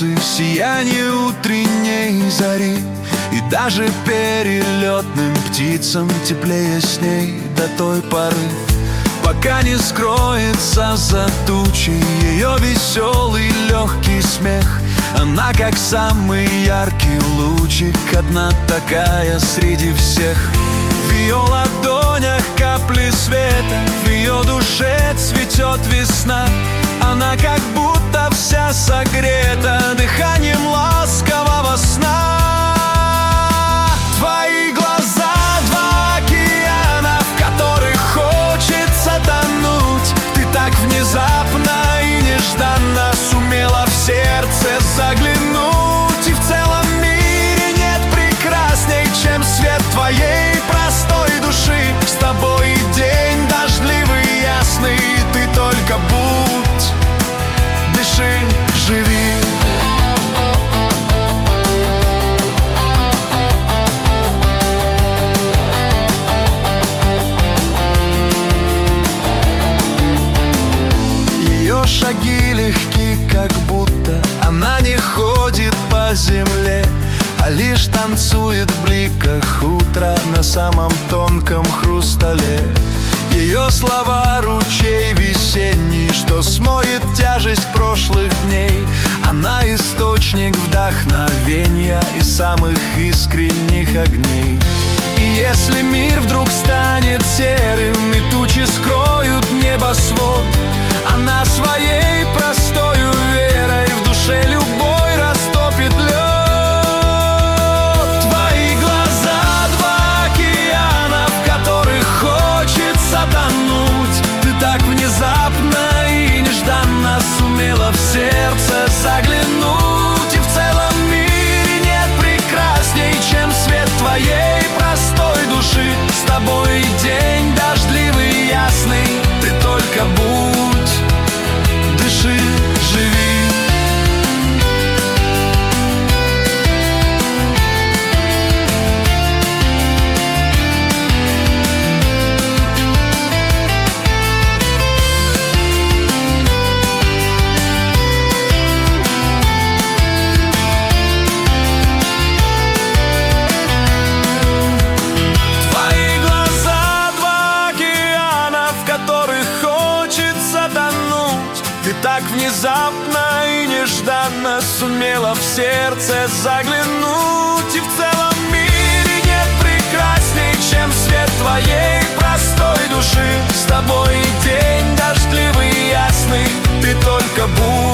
солнце, сияние утренней зари, и даже перелетным птицам теплее с ней до той поры, пока не скроется за тучей ее веселый легкий смех. Она как самый яркий лучик, одна такая среди всех. В ее ладонях капли света, в ее душе цветет весна. Она как будто вся согрета дыханием ласкового сна. Твои глаза — два океана, в которых хочется тонуть. Ты так внезапно и нежданно сумела в сердце заглянуть. И в целом мире нет прекрасней, чем свет твоей простой души. С тобой день дождливый и ясный, ты только будь, дыши, живи. Ее шаги легки, как будто она не ходит по земле, а лишь танцует в бликах утра на самом тонком хрустале. Ее слова — ручей весенний, что смоет тяжесть прошлых дней. Она источник вдохновения и самых искренних огней. И если мир вдруг станет серым и тучи скроют небосвод, она своей простою верой в душе любой растопит лед. Твои глаза — два океана, в которых хочется тонуть. Ты так внезапно и нежданно сумела в сердце заглянуть. И в целом мире нет прекрасней, чем свет твоей простой души. С тобой день дождливый и ясный, ты только будь, дыши, живи. Твои глаза — два океана, в которых хочется тонуть. Ты так внезапно и нежданно сумела в сердце заглянуть. И в целом мире нет прекрасней, чем свет твоей простой души. С тобой день дождливый и ясный, ты только будь,